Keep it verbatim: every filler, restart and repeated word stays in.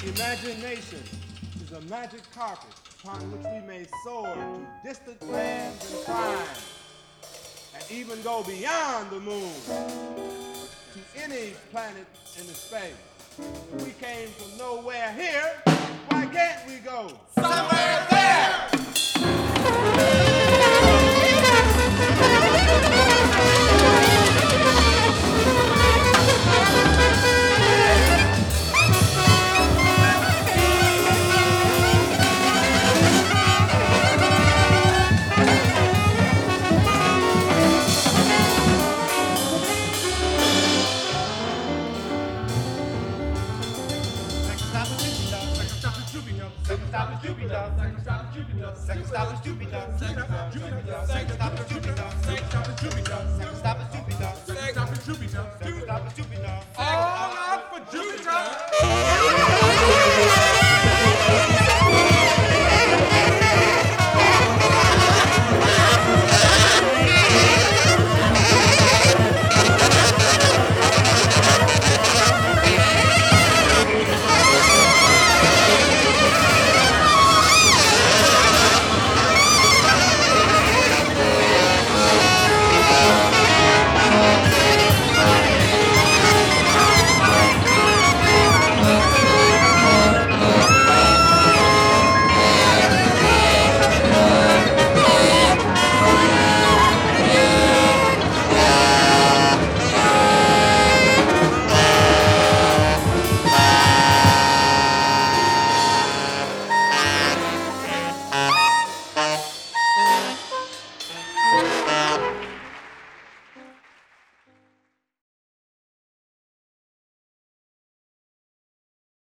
Imagination is a magic carpet upon which we may soar to distant lands and climes, and even go beyond the moon to any planet in the space. If we came from nowhere here, why can't we go somewhere there? Second stop is Jupiter. Second stop is Jupiter. Second stop is Jupiter. Second stop is Jupiter. Second stop is Jupiter. Second stop is Jupiter. Second stop is Jupiter. Second stop is Jupiter. Second stop is Jupiter.